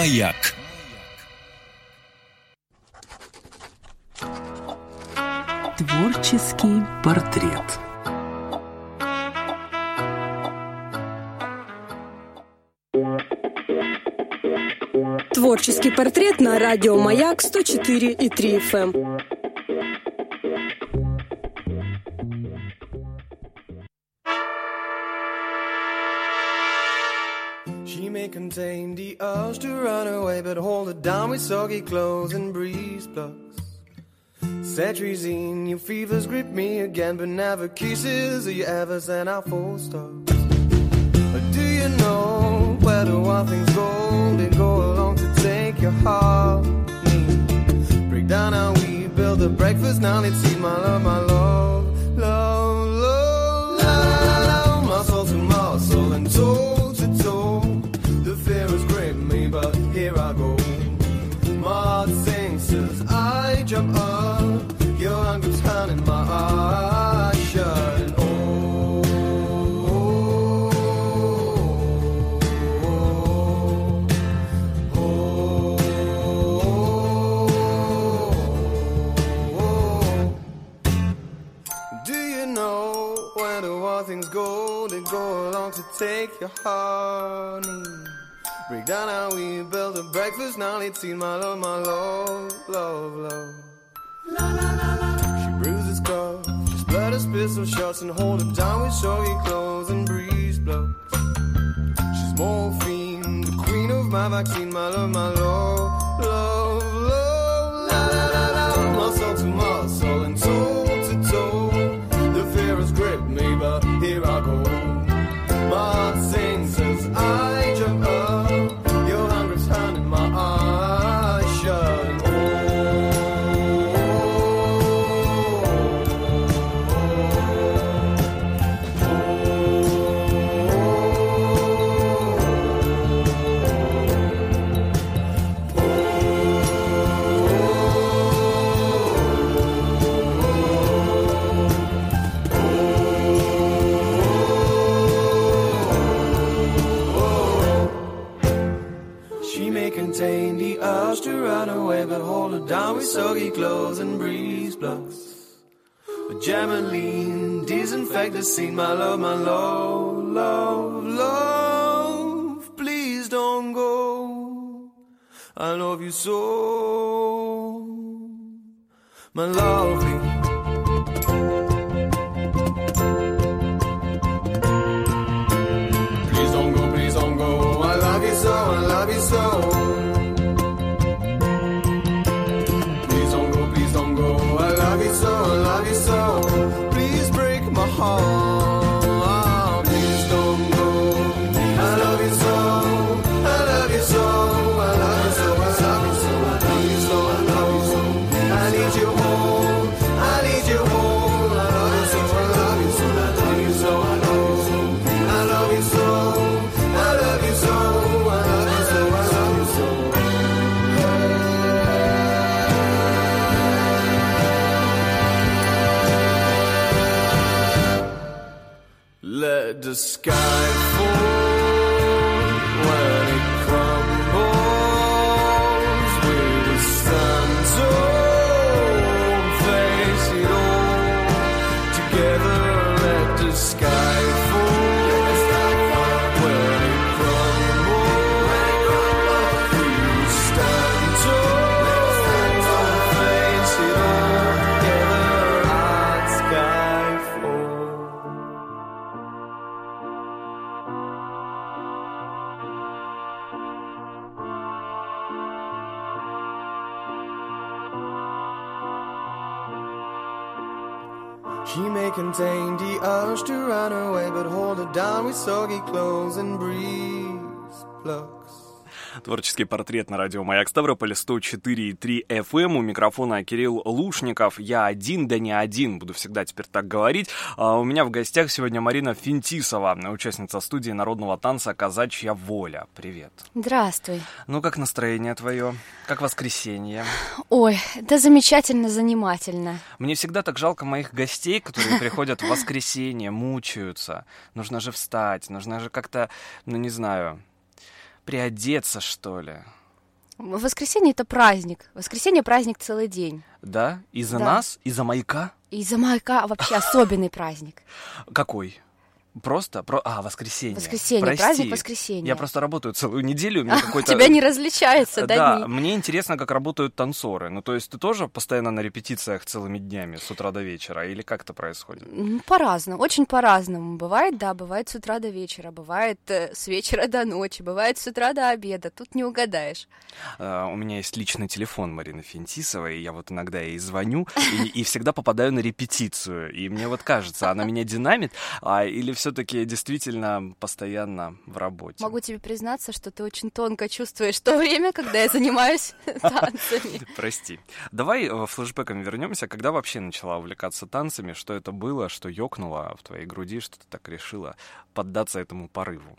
Маяк. Творческий портрет. Творческий портрет на радио Маяк 104,3 FM. She may contain the urge to run away, but hold it down with soggy clothes and breeze blocks. Cetirizine, your fevers grip me again, but never kisses. Or you ever send out full stops? Or do you know where the wild things go? They go along to take your heart. Break down how we build a breakfast. Now let's eat my love, my love, love, love, love, love. Muscle to muscle and toe to toe. The fear has gripped me, but here I go. My heart sings as I jump up. Your hunger turning my eyes shut. And oh, oh, oh, oh. Do you know where the wild things go? They go along to take your honey. Break down how we build a breakfast. Now let's eat my love, love, love. La la la la. She bruises cups, she splatters pistol shots and hold it down with soggy clothes and breeze blocks. She's morphine, the queen of my vaccine. My love, love, love. La la la la. Muscle to muscle and toe to toe. The fear has gripped me, but here I go. My heart sings as I jump up. Your hunger's turning my eyes shut. And contain the urge to run away, but hold it down with soggy clothes and breeze blocks. But Jameline, disinfect the scene. My love, love, love. Please don't go. I love you so, my lovely. Please don't go. I love you so, I love you so. Please break my heart. Please don't go. I love you so. I love you so. I love you so. I love you so. I love you so. I love you so. I need you home. I need you home. I love you so. I love you so. I love you so. I love you so. I love you so. I love you so. I love you so. I love you so. Let the sky fall when it crumbles. We will stand tall, face it all together. Let the sky fall when it crumbles. We will stand tall, face it all together. At skyfall. She may contain the urge to run away, but hold it down with soggy clothes and breeze blocks. Творческий портрет на радио Маяк Ставрополь 104,3 FM. У микрофона Кирилл Лушников. Я один, да не один, буду всегда теперь так говорить. У меня в гостях сегодня Марина Финтисова, участница студии народного танца «Казачья воля». Привет. Здравствуй. Ну, как настроение твое? Как воскресенье? Ой, да замечательно, занимательно. Мне всегда так жалко моих гостей, которые приходят в воскресенье, мучаются. Нужно же встать, нужно же как-то, ну не знаю, приодеться, что ли. Воскресенье — это праздник. Воскресенье — праздник целый день. Да? Из-за Да. нас? Из-за маяка? Из-за маяка вообще особенный праздник. Какой? Просто? Воскресенье. Воскресенье, Прости. праздник воскресенья. Я просто работаю целую неделю, у меня У какой-то... тебя не различаются, да, Да, дни? мне интересно, как работают танцоры. Ну, то есть ты тоже постоянно на репетициях целыми днями, с утра до вечера, или как это происходит? По-разному, очень по-разному. Бывает, да, бывает с утра до вечера, бывает с вечера до ночи, бывает с утра до обеда. Тут не угадаешь. У меня есть личный телефон Марины Финтисовой, и я вот иногда ей звоню, и всегда попадаю на репетицию. И мне вот кажется, она меня динамит, или все-таки действительно постоянно в работе? Могу тебе признаться, что ты очень тонко чувствуешь то время, когда я занимаюсь танцами. Прости. Давай флешбэком вернемся. Когда вообще начала увлекаться танцами? Что это было? Что ёкнуло в твоей груди? Что ты так решила поддаться этому порыву?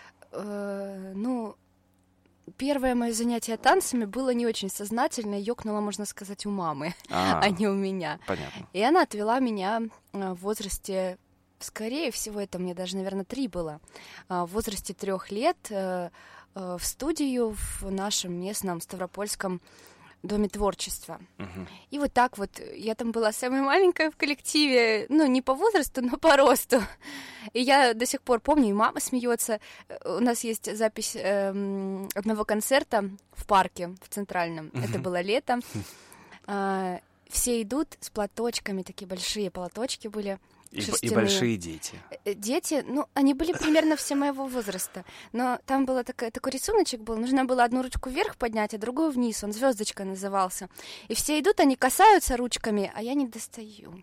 Первое мое занятие танцами было не очень сознательно, ёкнуло, можно сказать, у мамы, а не у меня. Понятно. И она отвела меня в возрасте, скорее всего, это мне даже, наверное, 3 было, в возрасте 3 лет в студию в нашем местном Ставропольском доме творчества. И вот так вот, я там была самая маленькая в коллективе, не по возрасту, но по росту. И я до сих пор помню, и мама смеется. У нас есть запись одного концерта в парке, в Центральном. Это было лето. Все идут с платочками, такие большие платочки были. И большие дети. Дети, они были примерно все моего возраста, но там был такой рисуночек был, нужно было одну ручку вверх поднять, а другую вниз, он звездочка назывался. И все идут, они касаются ручками, а я не достаю.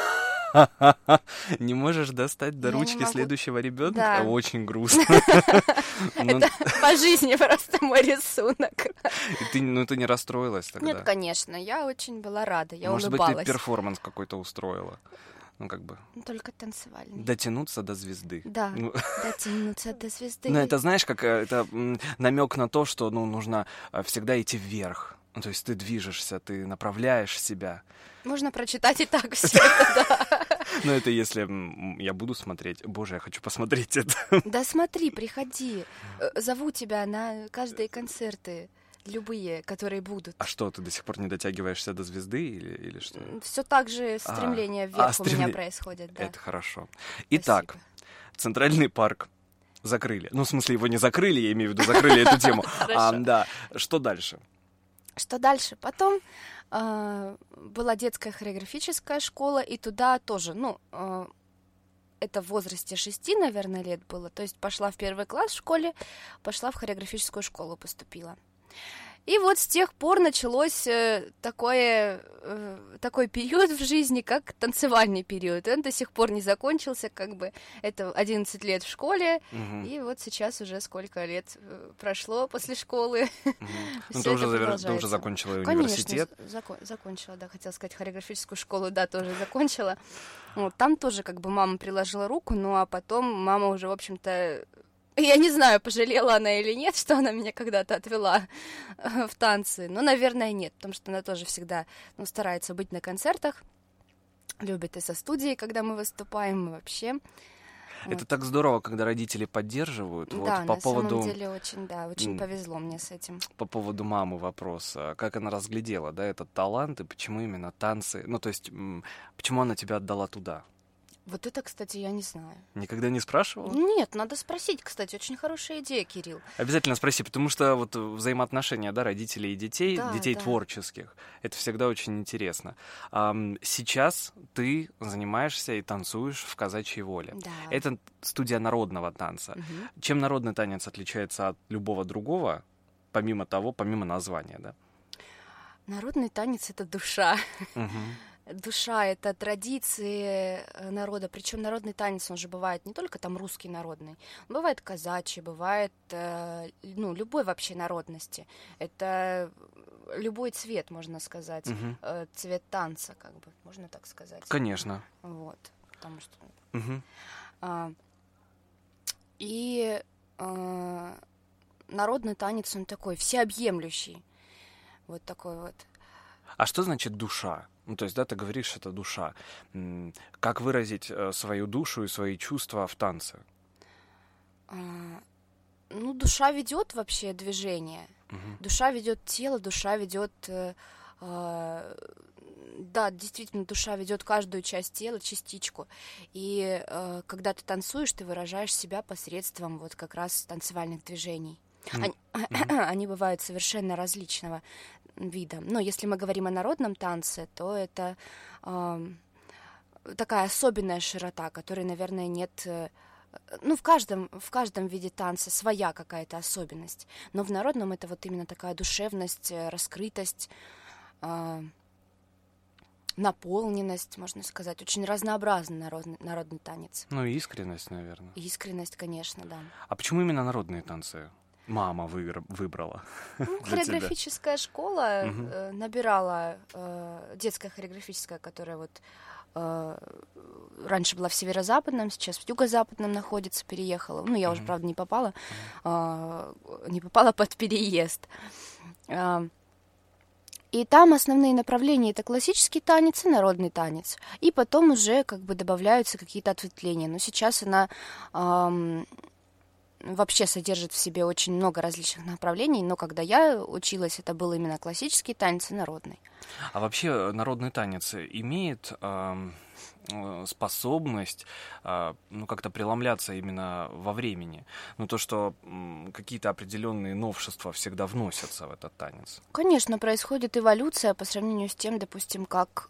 Не можешь достать до ручки следующего ребенка? Да. Очень грустно. Это по жизни просто мой рисунок. Ты не расстроилась тогда? Нет, конечно, я очень была рада, я улыбалась. улыбалась. Может быть, ты перформанс какой-то устроила? Только танцевальный. Дотянуться до звезды. Да, дотянуться до звезды. Это, знаешь, как это намек на то, что нужно всегда идти вверх. То есть ты движешься, ты направляешь себя. Можно прочитать и так все это, да. Это если я буду смотреть. Боже, я хочу посмотреть это. Да смотри, приходи. Зову тебя на каждые концерты. Любые, которые будут. А что, ты до сих пор не дотягиваешься до звезды или что? Все так же стремление вверх у меня происходит, да. Это хорошо. Итак, Центральный парк закрыли. В смысле, его не закрыли, я имею в виду, закрыли эту тему. Да. Что дальше? Что дальше? Потом была детская хореографическая школа, и туда тоже, это в возрасте 6, наверное, лет было. То есть пошла в 1 класс в школе, пошла в хореографическую школу, поступила. И вот с тех пор началось такой период в жизни, как танцевальный период. Он до сих пор не закончился, это 11 лет в школе, и вот сейчас уже сколько лет прошло после школы. Ты уже закончила университет? Конечно, закончила, да, хотела сказать, хореографическую школу, да, тоже закончила. Там тоже мама приложила руку, а потом мама уже, в общем-то, я не знаю, пожалела она или нет, что она меня когда-то отвела в танцы. Наверное, нет, потому что она тоже всегда старается быть на концертах, любит и со студией, когда мы выступаем, и вообще. Это так здорово, когда родители поддерживают. Да, на самом деле очень повезло мне с этим. По поводу мамы вопрос. Как она разглядела, этот талант, и почему именно танцы? То есть, почему она тебя отдала туда? Вот это, кстати, я не знаю. Никогда не спрашивала? Нет, надо спросить, кстати, очень хорошая идея, Кирилл. Обязательно спроси, потому что взаимоотношения, родителей и детей, детей творческих, это всегда очень интересно. Сейчас ты занимаешься и танцуешь в «Казачьей воле». Да. Это студия народного танца. Угу. Чем народный танец отличается от любого другого, помимо названия, да? Народный танец — это душа. Угу. Душа — это традиции народа, причем народный танец, он же бывает не только там русский народный, он бывает казачий, бывает, любой вообще народности. Это любой цвет, можно сказать, цвет танца, можно так сказать. Конечно. Вот, потому что... Угу. Народный танец, он такой всеобъемлющий, вот такой вот. А что значит душа? То есть, ты говоришь, это душа. Как выразить свою душу и свои чувства в танце? Ну, душа ведет вообще движение. Душа ведет тело, душа ведет... Да, действительно, душа ведет каждую часть тела, частичку. И когда ты танцуешь, ты выражаешь себя посредством вот как раз танцевальных движений. Они бывают совершенно различного вида. Но если мы говорим о народном танце, то это такая особенная широта, которой, наверное, нет... Ну, в каждом виде танца своя какая-то особенность. Но в народном это вот именно такая душевность, раскрытость, наполненность, можно сказать. Очень разнообразный народный танец. Ну, и искренность, наверное. Искренность, конечно, да. А почему именно народные танцы мама выбрала? Ну, хореографическая школа набирала, детская хореографическая, которая вот раньше была в северо-западном, сейчас в юго-западном находится, переехала. Ну, я уже, правда, не попала под переезд. И там основные направления — это классический танец и народный танец. И потом уже как бы добавляются какие-то ответвления. Но сейчас она вообще содержит в себе очень много различных направлений. Но когда я училась, это был именно классический танец и народный. А вообще народный танец имеет способность как-то преломляться именно во времени? Ну, то, что какие-то определенные новшества всегда вносятся в этот танец. Конечно, происходит эволюция по сравнению с тем, допустим, как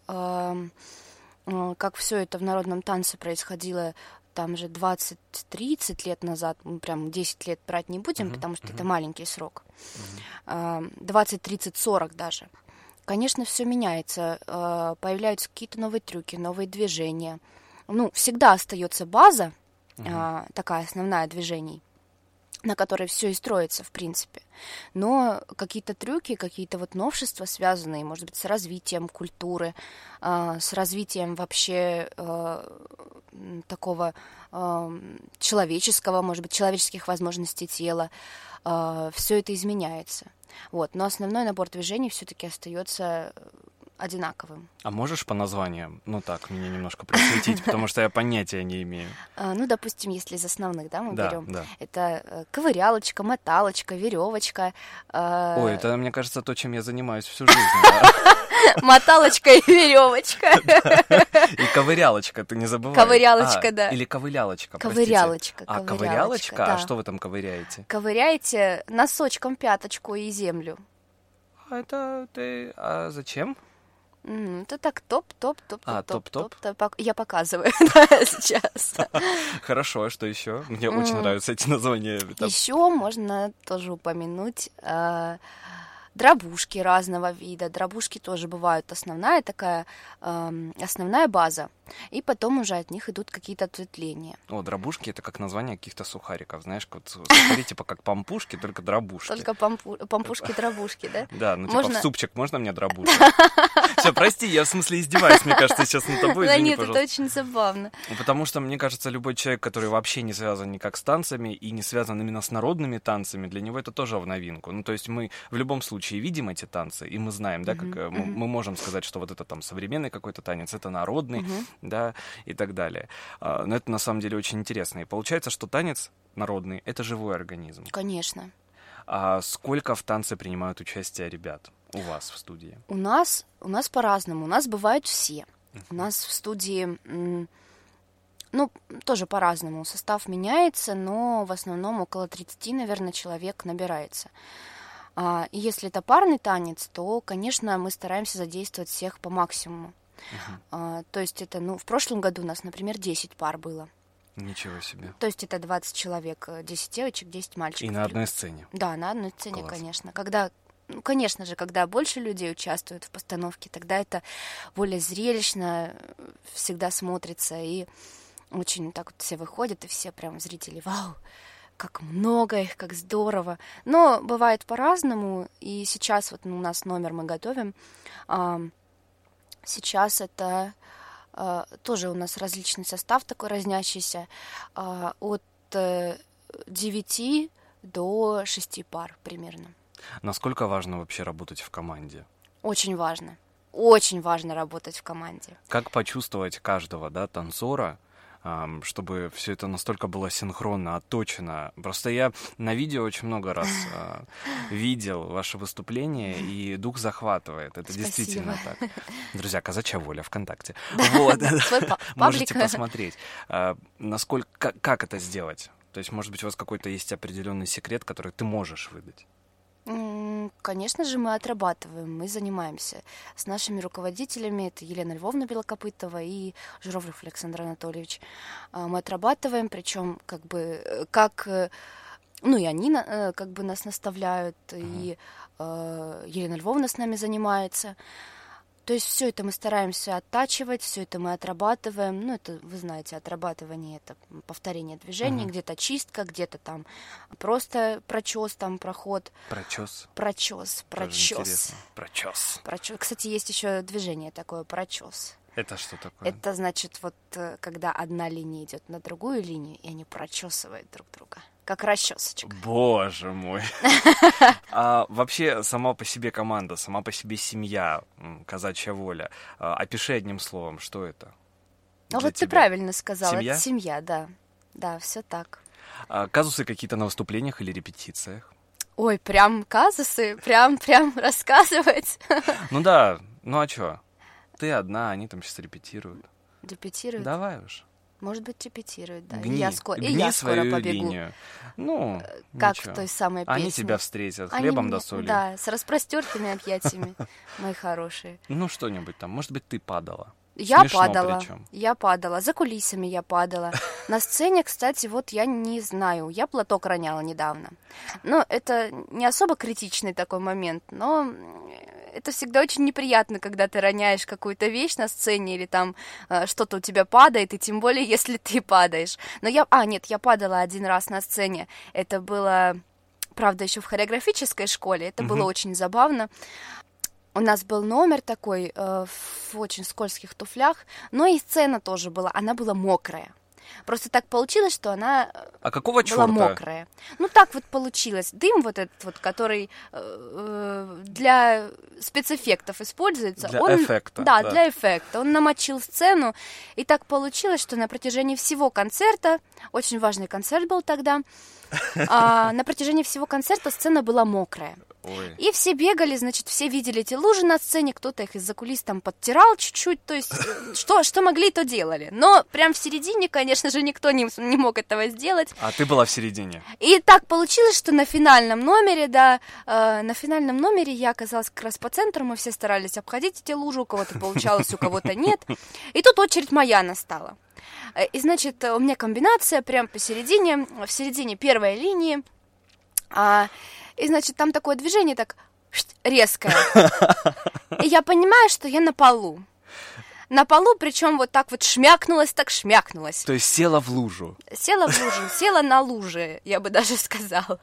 все это в народном танце происходило там же 20-30 лет назад, мы прям 10 лет брать не будем, потому что это маленький срок, 20, 30, 40 даже. Конечно, все меняется, появляются какие-то новые трюки, новые движения. Ну, всегда остается база, такая основная движений, на которой все и строится, в принципе. Но какие-то трюки, какие-то вот новшества, связанные, может быть, с развитием культуры, с развитием вообще такого человеческого, может быть, человеческих возможностей тела, все это изменяется. Вот. Но основной набор движений все-таки остается одинаковым. А можешь по названиям, меня немножко просветить, потому что я понятия не имею. Ну, допустим, если из основных, мы берем. Да. Это ковырялочка, моталочка, веревочка. Ой, это, мне кажется, то, чем я занимаюсь всю жизнь. Моталочка и веревочка. И ковырялочка, ты не забывай. Ковырялочка, да. Или ковылялочка, ковырялочка. А ковырялочка? Да. А что вы там ковыряете? Ковыряете носочком пяточку и землю. А зачем? Это так топ-топ. топ-топ? Я показываю сейчас. Хорошо, а что еще? Мне очень нравятся эти названия. Еще можно тоже упомянуть дробушки разного вида. Дробушки тоже бывают основная база. И потом уже от них идут какие-то ответвления. Дробушки — это как название каких-то сухариков. Знаешь, сухари типа как пампушки, только дробушки. Только пампушки-дробушки, да? Да, в супчик можно мне дробушку? Все, прости, я в смысле издеваюсь, мне кажется, сейчас над тобой, извини, пожалуйста. Нет, это очень забавно. Потому что, мне кажется, любой человек, который вообще не связан никак с танцами и не связан именно с народными танцами, для него это тоже в новинку. Ну, то есть мы в любом случае видим эти танцы, и мы знаем, да, как мы можем сказать, что вот это там современный какой-то танец, это народный, да, и так далее. Но это на самом деле очень интересно. И получается, что танец народный — это живой организм. Конечно. А сколько в танце принимают участие ребят у вас в студии? У нас по-разному. У нас бывают все. У нас в студии, тоже по-разному. Состав меняется, но в основном около 30, наверное, человек набирается. И если это парный танец, то, конечно, мы стараемся задействовать всех по максимуму. То есть это, в прошлом году у нас, например, 10 пар было. Ничего себе. То есть это 20 человек, 10 девочек, 10 мальчиков. И на одной сцене? Да, на одной сцене, Класс. Конечно. Конечно же, когда больше людей участвуют в постановке, тогда это более зрелищно всегда смотрится, и очень так вот все выходят, и все прям зрители, вау, как много их, как здорово. Но бывает по-разному, и сейчас вот у нас номер мы готовим. Сейчас это тоже у нас различный состав такой разнящийся, от 9 до 6 пар примерно. Насколько важно вообще работать в команде? Очень важно. Очень важно работать в команде. Как почувствовать каждого, танцора, чтобы все это настолько было синхронно, отточено. Просто я на видео очень много раз видел ваше выступление, и дух захватывает. Это действительно так. Друзья, «Казачья воля» ВКонтакте. Вот. Можете посмотреть. Насколько, как это сделать? То есть, может быть, у вас какой-то есть определенный секрет, который ты можешь выдать? Конечно же, мы отрабатываем, мы занимаемся с нашими руководителями, это Елена Львовна Белокопытова и Журавлев Александр Анатольевич. Мы отрабатываем, причем и они как бы нас наставляют, и Елена Львовна с нами занимается. То есть все это мы стараемся оттачивать, все это мы отрабатываем. Ну, это, вы знаете, отрабатывание — это повторение движений, где-то чистка, где-то там просто прочес, там проход. Прочес. Кстати, есть еще движение такое, прочес. Это что такое? Это значит, вот когда одна линия идет на другую линию, и они прочесывают друг друга. Как расчесочка. Боже мой. А вообще сама по себе команда, сама по себе семья, «Казачья воля». Опиши одним словом, что это? Ну вот ты правильно сказала. Семья? Это семья, да. Да, все так. Казусы какие-то на выступлениях или репетициях? Ой, прям казусы, прям рассказывать. Ну да, ну а чё? Ты одна, они там сейчас репетируют. Репетируют? Давай уж. Может быть, репетируют, да. Гни Я скоро побегу. Линию. Ну, как ничего. в той самой песне. Они тебя встретят хлебом да солью. Да, с распростертыми объятиями, мои хорошие. Ну, что-нибудь там. Может быть, ты падала. Я Смешно падала, за кулисами я падала. На сцене, кстати, вот я не знаю, я платок роняла недавно. Но это не особо критичный такой момент, но это всегда очень неприятно, когда ты роняешь какую-то вещь на сцене или там что-то у тебя падает, и тем более, если ты падаешь. Но я падала один раз на сцене. Это было, правда, еще в хореографической школе, это было очень забавно. У нас был номер такой в очень скользких туфлях, но и сцена тоже была, она была мокрая. Просто так получилось, что она какого была чёрта? мокрая. Ну, так вот получилось. Дым вот этот вот, который для спецэффектов используется. Для эффекта. Да, для эффекта. Он намочил сцену, и так получилось, что на протяжении всего концерта, очень важный концерт был тогда, на протяжении всего концерта сцена была мокрая. Ой. И все бегали, значит, все видели эти лужи на сцене, кто-то их из-за кулис там подтирал чуть-чуть, то есть что могли, то делали. Но прям в середине, конечно же, никто не мог этого сделать. А ты была в середине. И так получилось, что на финальном номере, я оказалась как раз по центру, мы все старались обходить эти лужи, у кого-то получалось, у кого-то нет. И тут очередь моя настала. И, значит, у меня комбинация прям в середине первой линии. И, значит, там такое движение так резкое. И я понимаю, что я на полу. На полу, причем вот так вот шмякнулась. То есть села в лужу. Села на луже, я бы даже сказала.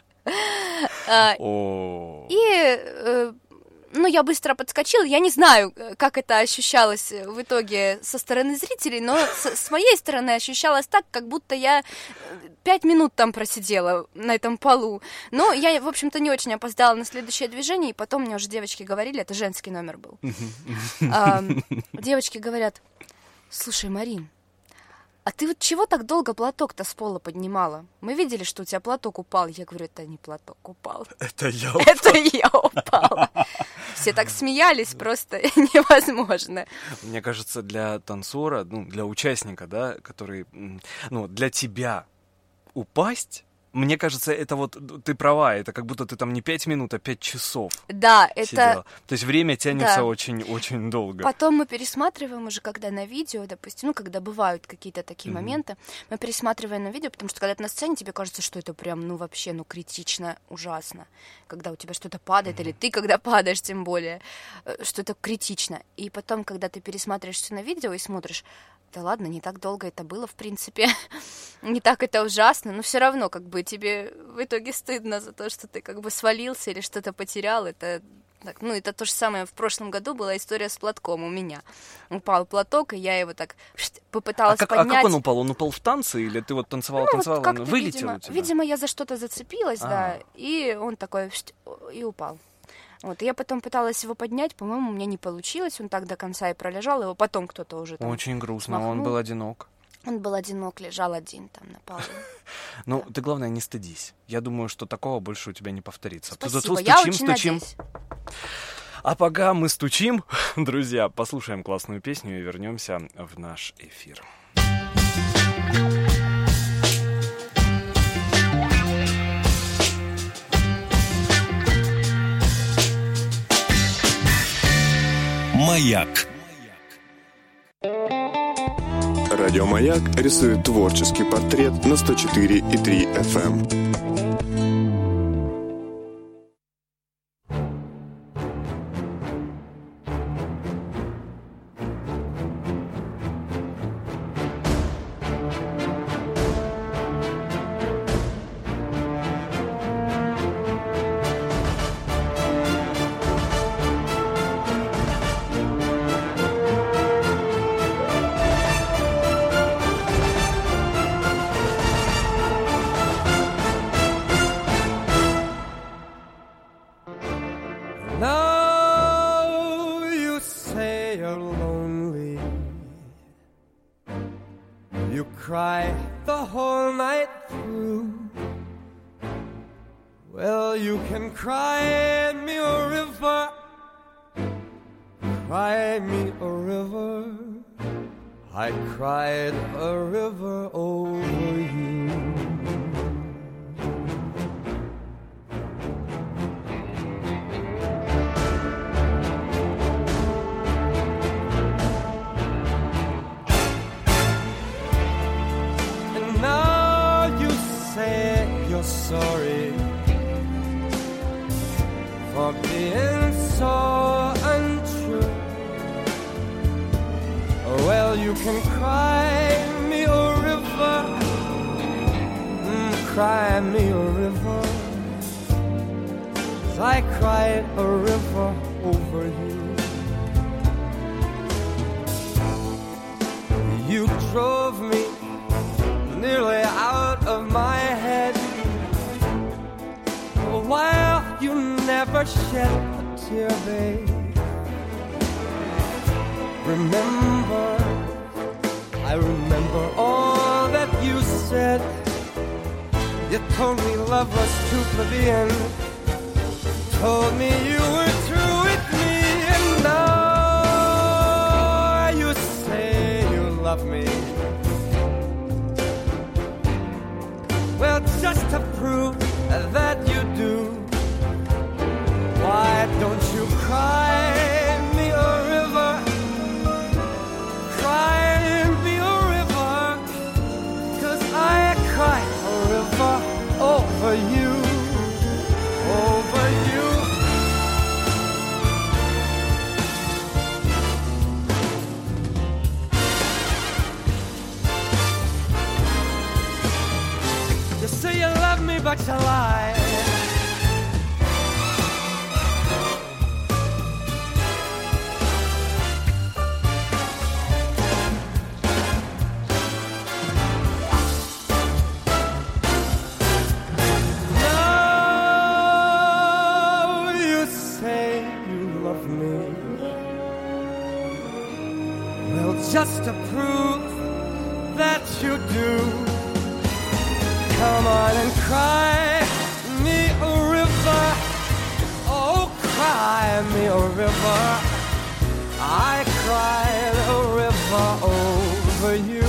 Я быстро подскочила, я не знаю, как это ощущалось в итоге со стороны зрителей, но с моей стороны ощущалось так, как будто я 5 минут там просидела на этом полу. Но я, в общем-то, не очень опоздала на следующее движение, и потом мне уже девочки говорили, это женский номер был. Девочки говорят: слушай, Марин, а ты вот чего так долго платок-то с пола поднимала? Мы видели, что у тебя платок упал. Я говорю, это не платок упал. Это я упала. Все так смеялись, просто невозможно. Мне кажется, для танцора, для участника, да, который, для тебя упасть... Мне кажется, это вот, ты права, это как будто ты там не 5 минут, а 5 часов. Да, сидела. это... То есть время тянется очень-очень долго. Потом мы пересматриваем уже, когда на видео, допустим, когда бывают какие-то такие моменты, мы пересматриваем на видео, потому что когда ты на сцене, тебе кажется, что это прям, вообще, критично, ужасно. Когда у тебя что-то падает, или ты когда падаешь, тем более, что это критично. И потом, когда ты пересматриваешь все на видео и смотришь, да ладно, не так долго это было, в принципе, не так это ужасно, но все равно, тебе в итоге стыдно за то, что ты свалился или что-то потерял. Это то же самое в прошлом году была история с платком у меня. Упал платок, и я его так попыталась поднять. А как он упал? Он упал в танце, или ты вот танцевала, он вылетел у тебя? Видимо, я за что-то зацепилась, да, и он такой и упал. Вот, и я потом пыталась его поднять, по-моему, у меня не получилось, он так до конца и пролежал, его потом кто-то уже там Очень грустно, смахнул. Он был одинок. Он был одинок, лежал один там на полу. Ну, ты, главное, не стыдись. Я думаю, что такого больше у тебя не повторится. Спасибо, я очень надеюсь. А пока мы стучим, друзья, послушаем классную песню и вернемся в наш эфир. Маяк. Радио «Маяк» рисует творческий портрет на 104,3 FM. Cry the whole night through. Well, you can cry me a river, cry me a river. I cried a river over you. Sorry for being so untrue. Well, you can cry me a river, cry me a river, 'cause I cried a river over you. You drove me nearly out of my head, while you never shed a tear, babe. I remember all that you said. You told me love was too plebeian, told me you were through with me, and now you say you love me. Well, just to prove that you do, why don't you cry me a river, cry me a river, 'cause I cry a river over you, over you. You say you love me, but you lie. Just to prove that you do, come on and cry me a river. Oh, cry me a river. I cried a river over you.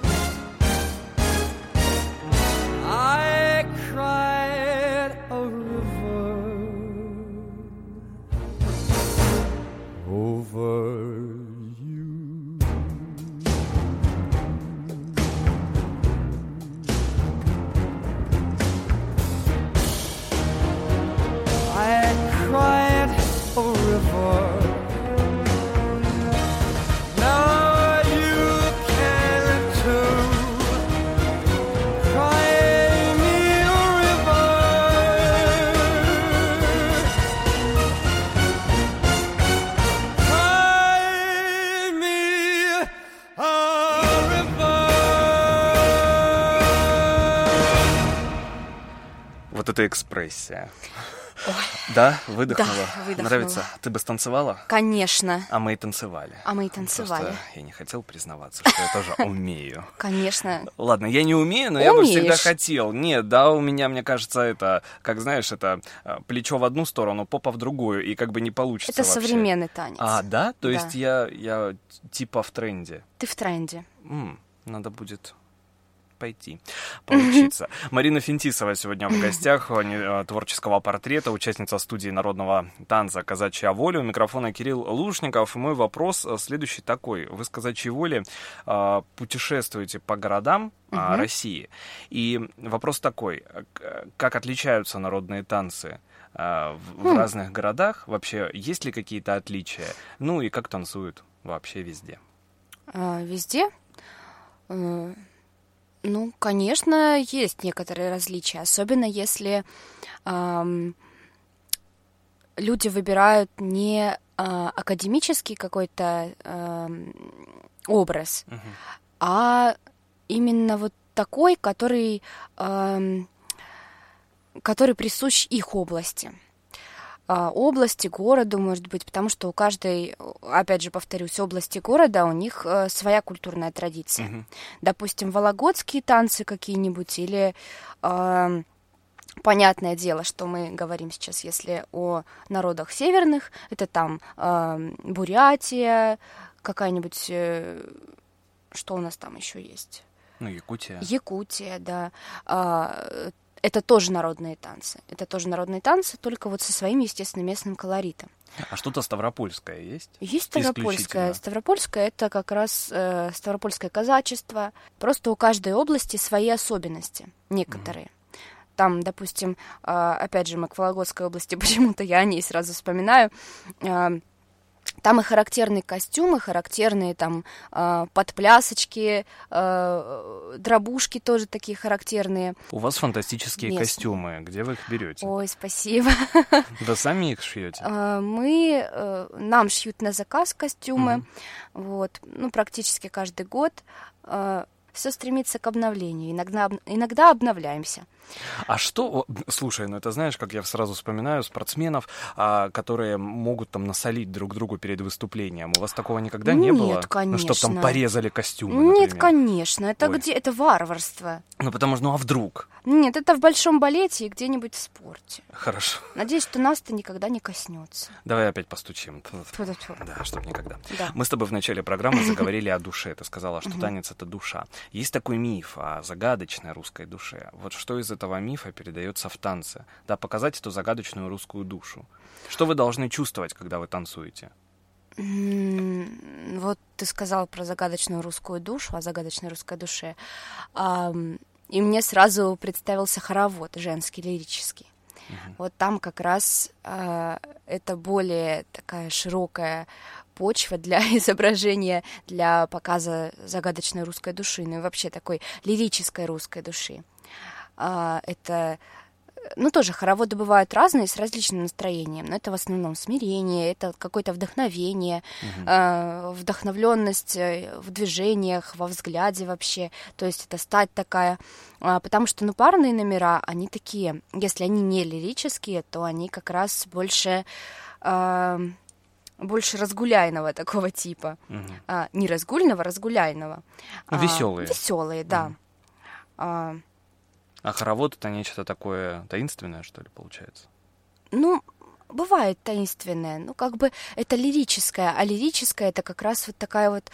I cried a river over you. Cried a river. Now you can too. Cry me a river. Cry me a river. Вот это экспрессия. Да, выдохнула. Да, выдохнула. Нравится? Ты бы станцевала? Конечно. А мы и танцевали. Танцевали. Просто я не хотел признаваться, что я тоже умею. Конечно. Ладно, я не умею, но Умеешь. я бы всегда хотел. Нет, да, у меня, мне кажется, это, как знаешь, это плечо в одну сторону, попа в другую, и как бы не получится Это вообще. современный танец. А, да? То Да. есть я типа в тренде. Ты в тренде. Надо будет пойти поучиться. Марина Финтисова сегодня в гостях творческого портрета, участница студии народного танца «Казачья воля». У микрофона Кирилл Лушников. Мой вопрос следующий такой. Вы с «Казачьей воли» путешествуете по городам России. И вопрос такой. Как отличаются народные танцы в разных городах? Вообще, есть ли какие-то отличия? Ну и как танцуют вообще везде? Везде? Ну, конечно, есть некоторые различия, особенно если люди выбирают не академический какой-то образ, а именно вот такой, который присущ их области. Области, городу, может быть, потому что у каждой, опять же, повторюсь, области города у них своя культурная традиция. Допустим, вологодские танцы какие-нибудь или... Понятное дело, что мы говорим сейчас, если о народах северных, это там Бурятия, какая-нибудь... Что у нас там еще есть? Ну, Якутия. Якутия, да. Это тоже народные танцы. Это тоже народные танцы, только вот со своим, естественно, местным колоритом. А что-то ставропольское есть? Есть ставропольское. Ставропольское — это как раз ставропольское казачество. Просто у каждой области свои особенности, некоторые. Там, допустим, опять же, мы к Вологодской области, почему-то я о ней сразу вспоминаю. Там и характерные костюмы, характерные там подплясочки, дробушки тоже такие характерные. У вас фантастические костюмы. Где вы их берете? Ой, спасибо. Да сами их шьете? Нам шьют на заказ костюмы. Вот. Ну, практически каждый год. Все стремится к обновлению. Иногда обновляемся. А что... Слушай, ну это знаешь, как я сразу вспоминаю спортсменов, которые могут там насолить друг другу перед выступлением. У вас такого никогда не было? Нет, конечно. Ну, чтоб там порезали костюмы, например. Нет, конечно. Это где? Это варварство. Ну, потому что, ну а вдруг? Нет, это в большом балете и где-нибудь в спорте. Хорошо. Надеюсь, что нас это никогда не коснется. Давай опять постучим. Тьфу-тьфу. Да, чтоб никогда. Да. Мы с тобой в начале программы заговорили о душе. Ты сказала, что танец — это душа. Есть такой миф о загадочной русской душе. Вот что из этого мифа передается в танце? Да, показать эту загадочную русскую душу. Что вы должны чувствовать, когда вы танцуете? Вот ты сказал про загадочную русскую душу, о загадочной русской душе. И мне сразу представился хоровод женский, лирический. Вот там как раз это более такая широкая почва для изображения, для показа загадочной русской души, ну и вообще такой лирической русской души. Это, ну, тоже хороводы бывают разные, с различным настроением, но это в основном смирение, это какое-то вдохновение, вдохновленность в движениях, во взгляде вообще, то есть это стать такая, потому что, ну, парные номера, они такие, если они не лирические, то они как раз больше разгуляйного такого типа, не разгульного, разгуляйного. Веселые. Веселые, да. А хоровод — это нечто такое таинственное, что ли, получается? Ну, бывает таинственное, ну, как бы это лирическое, а лирическое — это как раз вот такая вот,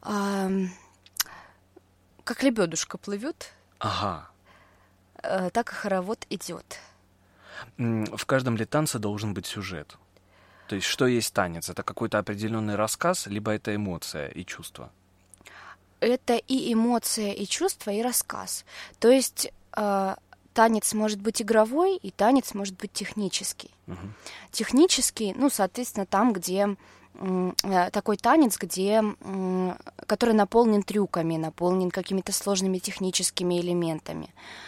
как лебедушка плывет, Ага. Так и хоровод идет. В каждом ли танце должен быть сюжет? То есть что есть танец? Это какой-то определенный рассказ, либо это эмоция и чувство? Это и эмоция, и чувство, и рассказ. То есть танец может быть игровой, и танец может быть технический. Технический, ну, соответственно, там, где такой танец, который наполнен трюками, наполнен какими-то сложными техническими элементами.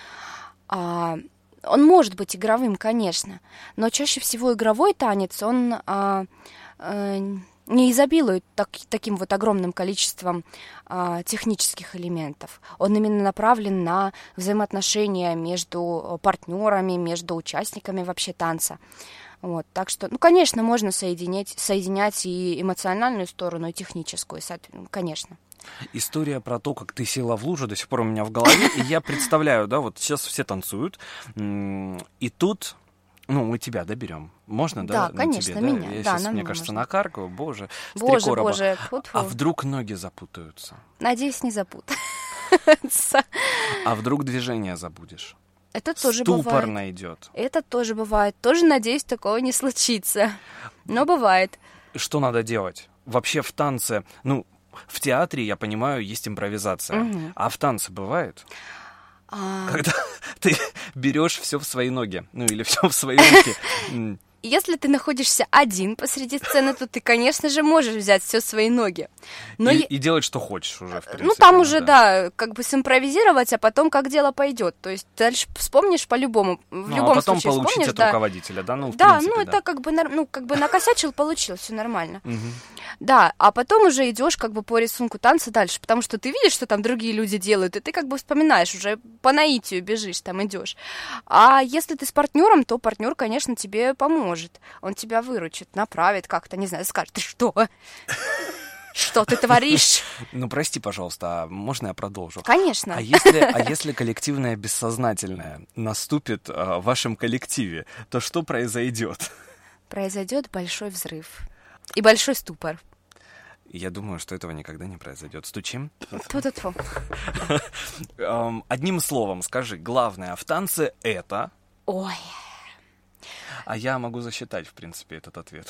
Он может быть игровым, конечно, но чаще всего игровой танец, он не изобилует таким вот огромным количеством технических элементов. Он именно направлен на взаимоотношения между партнерами, между участниками вообще танца. Вот, так что, конечно, можно соединять и эмоциональную сторону, и техническую, конечно. История про то, как ты села в лужу, до сих пор у меня в голове, и я представляю, да, вот сейчас все танцуют, и тут... мы тебя доберем. Можно, да? Да, конечно, тебе, меня. Да? Я да, сейчас, мне кажется, можно. накаркаю. Боже, Боже. А вдруг ноги запутаются? Надеюсь, не запутаются. А вдруг движение забудешь? Это тоже Ступор бывает. найдет. Это тоже бывает. Тоже, надеюсь, такого не случится. Но бывает. Что надо делать? Вообще в танце, в театре, я понимаю, есть импровизация. А в танце бывает? Когда ты берешь все в свои ноги, или все в свои руки. Если ты находишься один посреди сцены, то ты, конечно же, можешь взять все в свои ноги. Но и делать, что хочешь уже, в принципе. Там уже, да, как бы симпровизировать, а потом как дело пойдет. То есть дальше вспомнишь по-любому. В любом потом случае получить вспомнишь, от да. руководителя, да? В да, принципе, это как бы накосячил, получил, все нормально. Мгм. Да, а потом уже идешь как бы по рисунку танца дальше, потому что ты видишь, что там другие люди делают, и ты как бы вспоминаешь, уже по наитию бежишь, там идешь. А если ты с партнером, то партнер, конечно, тебе поможет. Он тебя выручит, направит как-то, не знаю, скажет: ты что? Что ты творишь? Прости, пожалуйста, а можно я продолжу? Конечно. А если коллективное бессознательное наступит в вашем коллективе, то что произойдет? Произойдет большой взрыв. И большой ступор. Я думаю, что этого никогда не произойдет. Стучим? Тьфу-тьфу. Одним словом, скажи, главное в танце это... Ой. А я могу засчитать, в принципе, этот ответ.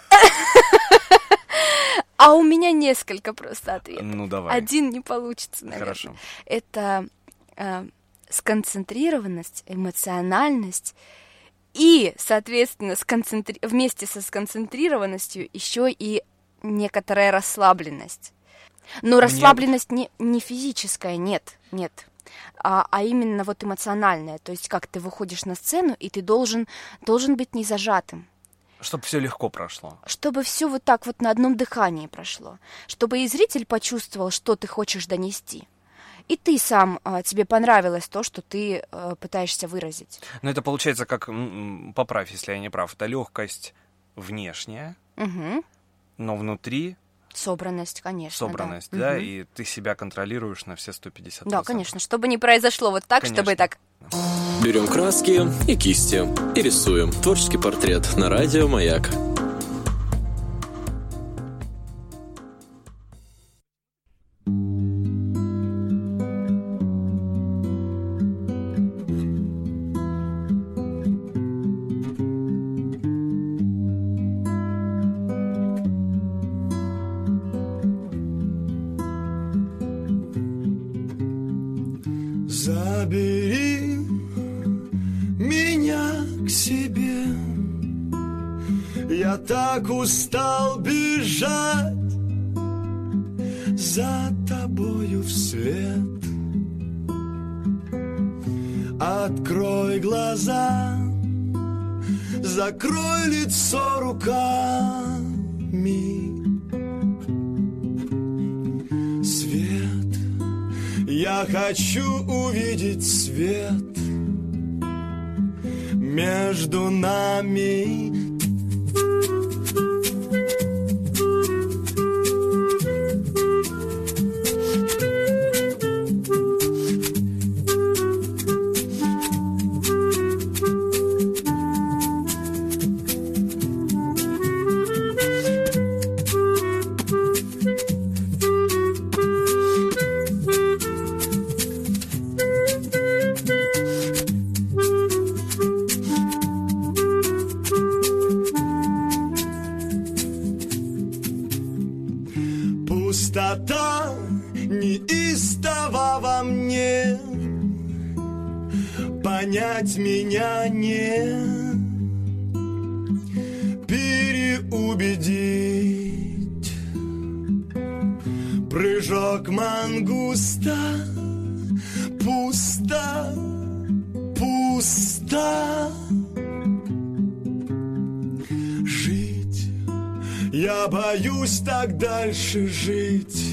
А у меня несколько просто ответов. Давай. Один не получится, наверное. Хорошо. Это сконцентрированность, эмоциональность и, соответственно, вместе со сконцентрированностью еще и некоторая расслабленность. Но расслабленность не физическая, нет. А именно вот эмоциональная. То есть как ты выходишь на сцену, и ты должен быть не зажатым. Чтобы все легко прошло. Чтобы все вот так вот на одном дыхании прошло. Чтобы и зритель почувствовал, что ты хочешь донести. И ты сам, тебе понравилось то, что ты пытаешься выразить. Это получается как, поправь, если я не прав, это легкость внешняя, но внутри... Собранность, конечно. Собранность, да, и ты себя контролируешь на все 150%. Да, конечно, чтобы не произошло вот так, конечно. Чтобы так... Берем краски и кисти и рисуем. Творческий портрет на радио «Маяк». Забери меня к себе. Я так устал бежать за тобою вслед. Открой глаза, закрой лицо руками. Свет, я хочу увидеть свет между нами. Пустота неистова во мне, понять меня не переубедить. Прыжок мангуста, пусто, пусто. Жить Я боюсь так дальше жить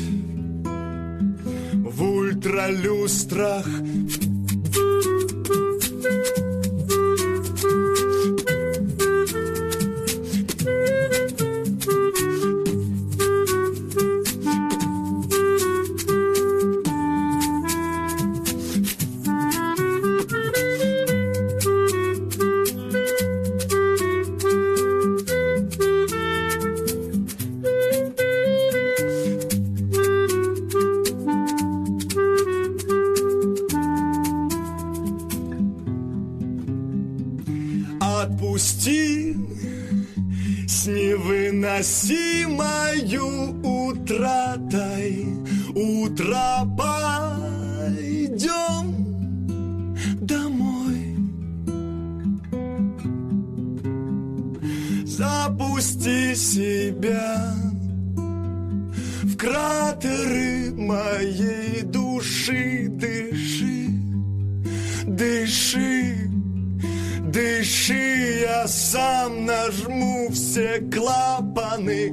в ультралюстрах. Отпусти с невыносимою утратой. Утро пойдем домой. Запусти себя в кратеры моей души. Дыши, дыши. Дыши, я сам нажму все клапаны.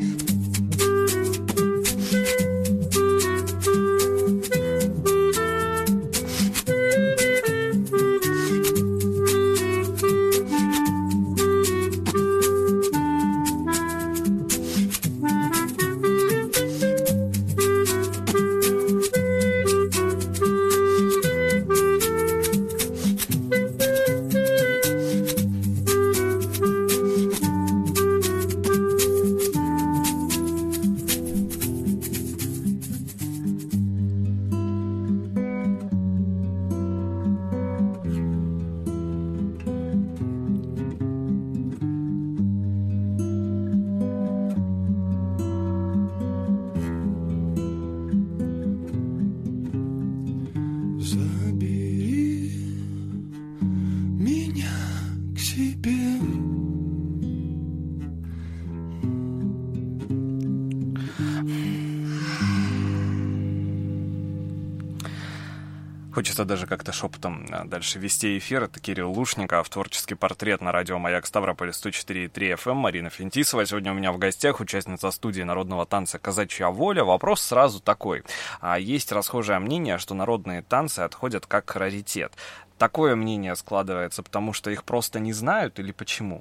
Хочется даже как-то шепотом дальше вести эфир. Это Кирилл Лушников, творческий портрет на радио «Маяк» Ставрополь 104,3 FM. Марина Финтисова сегодня у меня в гостях, участница студии народного танца «Казачья воля». Вопрос сразу такой. Есть расхожее мнение, что народные танцы отходят как раритет. Такое мнение складывается, потому что их просто не знают или почему?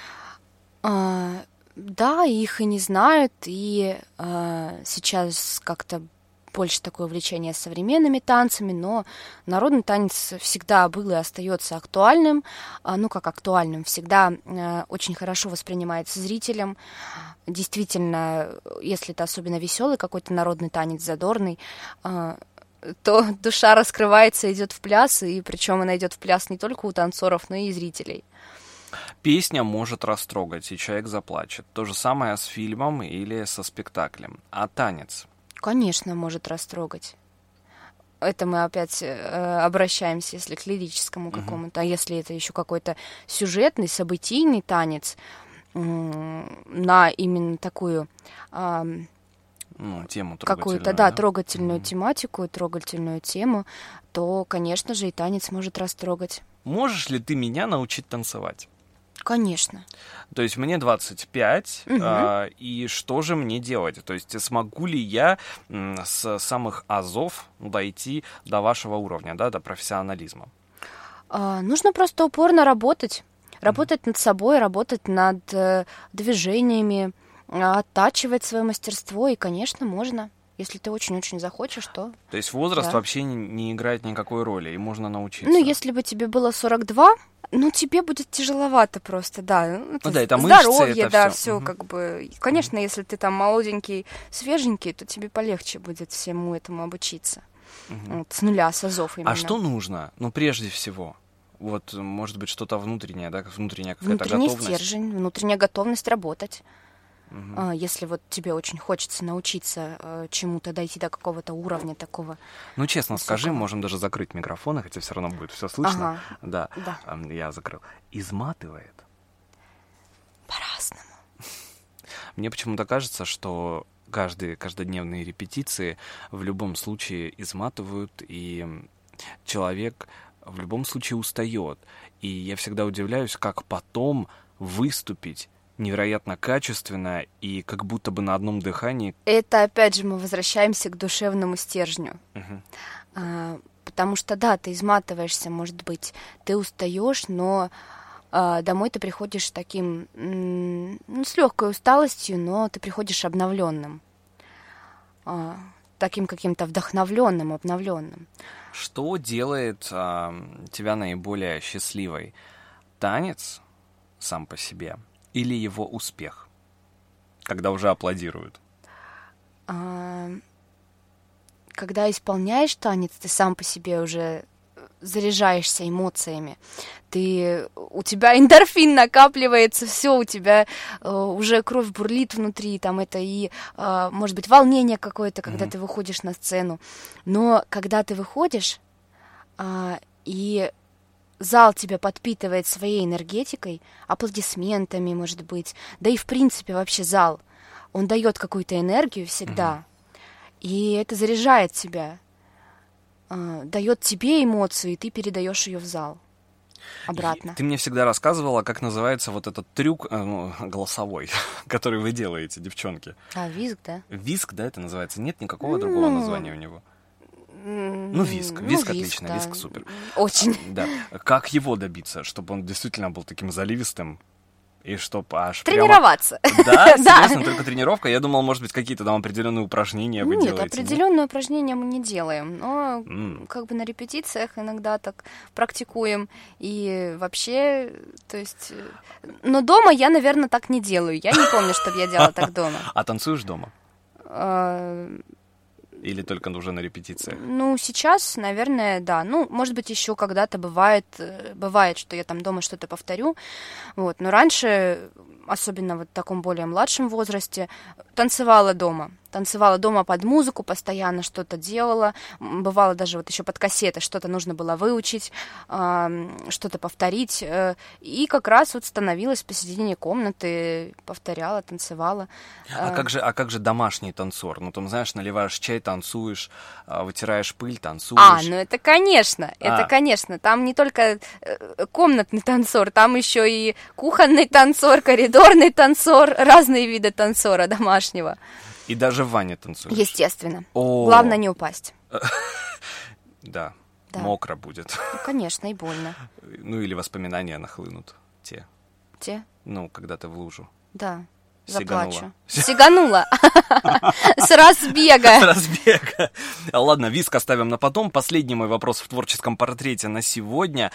Да, их и не знают, и сейчас как-то больше такое увлечение современными танцами, но народный танец всегда был и остается актуальным, как актуальным, всегда очень хорошо воспринимается зрителем. Действительно, если это особенно веселый какой-то народный танец, задорный, то душа раскрывается, идет в пляс, и причем она идет в пляс не только у танцоров, но и зрителей. Песня может растрогать, и человек заплачет. То же самое с фильмом или со спектаклем. А танец? Конечно, может растрогать. Это мы опять обращаемся, если к лирическому какому-то. А если это еще какой-то сюжетный, событийный танец на именно такую тему какую-то, трогательную тематику, трогательную тему, то, конечно же, и танец может растрогать. Можешь ли ты меня научить танцевать? Конечно. То есть мне 25, и что же мне делать? То есть смогу ли я с самых азов дойти до вашего уровня, до профессионализма? Нужно просто упорно работать. Работать над собой, работать над движениями, оттачивать свое мастерство, и, конечно, можно. Если ты очень-очень захочешь, то... То есть возраст вообще не играет никакой роли, и можно научиться? Если бы тебе было 42, тебе будет тяжеловато просто, да. Это здоровье, мышцы, это все как бы... Конечно, если ты там молоденький, свеженький, то тебе полегче будет всему этому обучиться. С нуля, с азов именно. А что нужно? Прежде всего... может быть, что-то внутреннее, внутренняя какая-то внутренний готовность? Стержень, внутренняя готовность работать. Если тебе очень хочется научиться чему-то, дойти до какого-то уровня такого. Честно высокого. Скажи, можем даже закрыть микрофоны, хотя все равно будет все слышно. Да. Я закрыл. Изматывает? По-разному. Мне почему-то кажется, что каждодневные репетиции в любом случае изматывают, и человек в любом случае устает. И я всегда удивляюсь, как потом выступить невероятно качественно и как будто бы на одном дыхании. Это, опять же, мы возвращаемся к душевному стержню. Потому что, да, ты изматываешься, может быть, ты устаешь, но домой ты приходишь таким, с легкой усталостью, но ты приходишь обновленным, таким каким-то вдохновленным, обновленным. Что делает тебя наиболее счастливой? Танец сам по себе или его успех, когда уже аплодируют? Когда исполняешь танец, ты сам по себе уже заряжаешься эмоциями. У тебя эндорфин накапливается, все, у тебя уже кровь бурлит внутри, там это и, может быть, волнение какое-то, когда ты выходишь на сцену. Но когда ты выходишь, и зал тебя подпитывает своей энергетикой, аплодисментами, может быть, да и в принципе вообще зал, он дает какую-то энергию всегда, и это заряжает тебя, дает тебе эмоцию, и ты передаешь ее в зал обратно. Ты мне всегда рассказывала, как называется вот этот трюк голосовой, который вы делаете, девчонки. Визг, да? Визг, да, это называется? Нет никакого другого названия у него? Визг. Визг отлично, да. Визг супер. Очень. Да. Как его добиться, чтобы он действительно был таким заливистым? И чтоб аж тренироваться. Прямо... Да, серьезно, только тренировка? Я думал, может быть, какие-то там определенные упражнения вы делаете. Нет, определенные упражнения мы не делаем, но как бы на репетициях иногда так практикуем. И вообще, то есть... Но дома я, наверное, так не делаю. Я не помню, чтобы я делала так дома. А танцуешь дома? Или только уже на репетициях? Сейчас, наверное, да. Может быть, еще когда-то бывает, что я там дома что-то повторю. Вот. Но раньше, особенно в таком более младшем возрасте, танцевала дома под музыку, постоянно что-то делала. Бывало даже вот еще под кассеты, что-то нужно было выучить, что-то повторить. И как раз вот становилась посередине комнаты, повторяла, танцевала. А как же домашний танцор? Там, знаешь, наливаешь чай, танцуешь, вытираешь пыль, танцуешь. Это конечно, конечно. Там не только комнатный танцор, там еще и кухонный танцор, коридорный танцор, разные виды танцора домашнего. И даже в ванне танцуешь? Естественно. Главное не упасть. Да, мокро будет. Конечно, и больно. Или воспоминания нахлынут. Те? Когда ты в лужу. Да, заплачу. Сиганула. С разбега. Ладно, визг оставим на потом. Последний мой вопрос в творческом портрете на сегодня.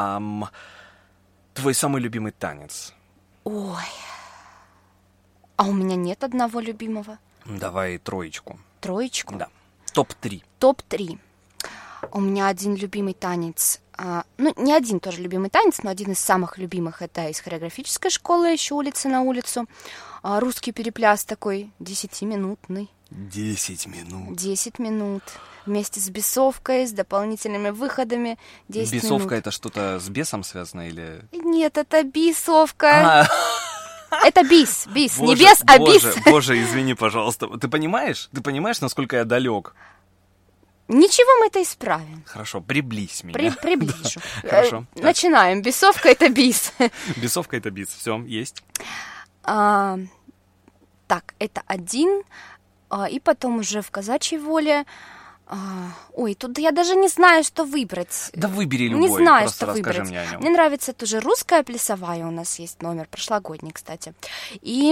Твой самый любимый танец? Ой. А у меня нет одного любимого. Давай троечку. Троечку? Да. Топ-3. Топ-3. У меня один любимый танец. Не один тоже любимый танец, но один из самых любимых. Это из хореографической школы, еще улица на улицу. Русский перепляс такой, 10-минутный. 10 минут. 10 минут. Вместе с бесовкой, с дополнительными выходами. 10 бесовка минут. Это что-то с бесом связано или... Нет, это бисовка. Это бис, бис, не бес, а бис. Боже, извини, пожалуйста. Ты понимаешь, насколько я далек? Ничего, мы это исправим. Хорошо, приблизь меня. Приближу. Хорошо. Начинаем. Бисовка — это бис. Бисовка — это бис. Все, есть. Так, это один. И потом уже в казачьей воле... тут я даже не знаю, что выбрать. Да выбери любой, не знаю, просто что расскажи выбрать. Мне о нем. Мне нравится тоже русская плясовая, у нас есть номер, прошлогодний, кстати. И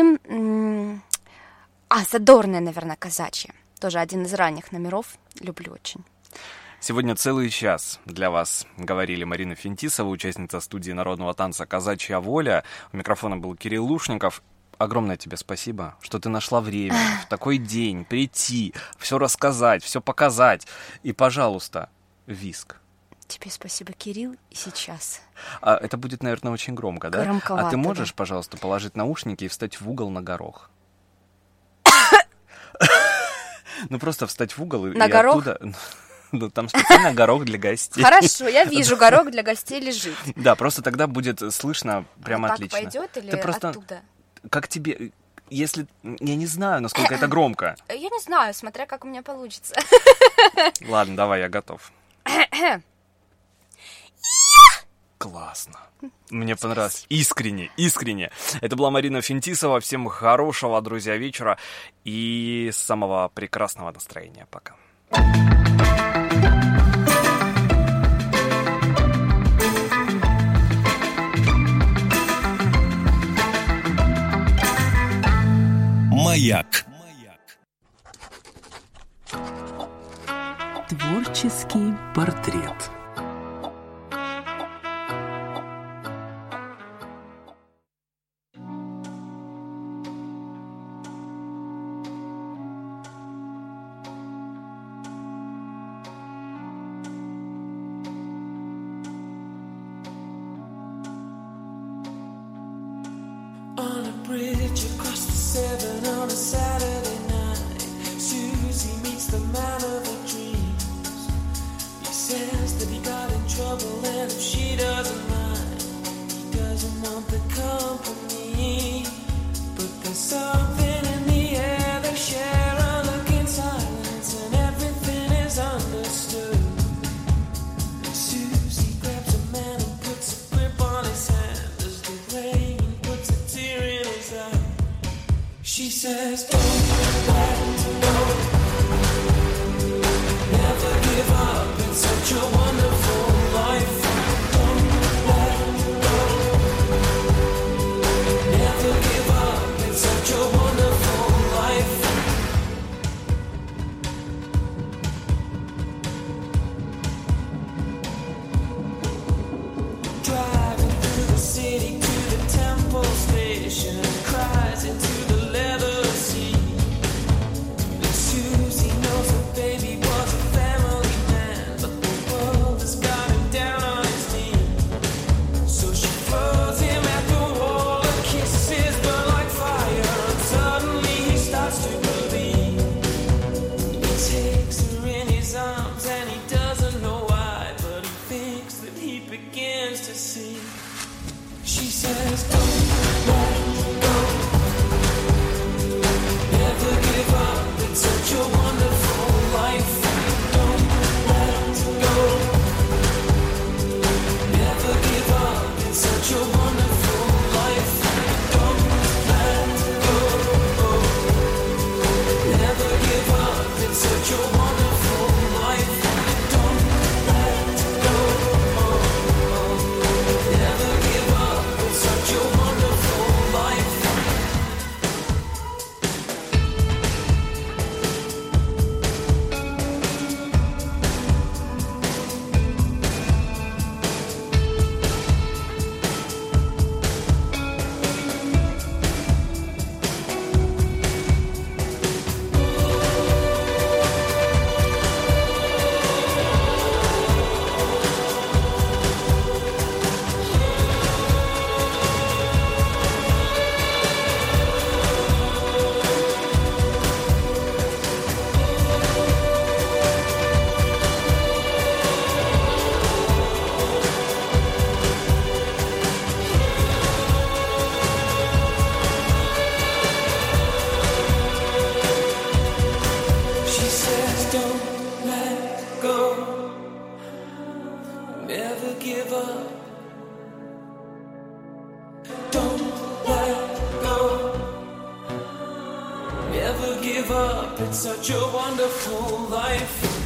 задорная, наверное, казачья. Тоже один из ранних номеров, люблю очень. Сегодня целый час для вас говорили Марина Финтисова, участница студии народного танца «Казачья воля». У микрофона был Кирилл Лушников. Огромное тебе спасибо, что ты нашла время в такой день прийти, все рассказать, все показать. И, пожалуйста, визг. Тебе спасибо, Кирилл, и сейчас. Это будет, наверное, очень громко, да? Громковато, а ты можешь, да. Пожалуйста, положить наушники и встать в угол на горох? Просто встать в угол и оттуда... Там специально горох для гостей. Хорошо, я вижу, горох для гостей лежит. Да, просто тогда будет слышно прямо отлично. Так пойдет или оттуда? Как тебе, если... Я не знаю, насколько это громко. Я не знаю, смотря как у меня получится. Ладно, давай, я готов. классно. Мне понравилось. Искренне. Это была Марина Финтисова. Всем хорошего, друзья, вечера и самого прекрасного настроения. Пока. Маяк. Творческий портрет. Such a wonderful life.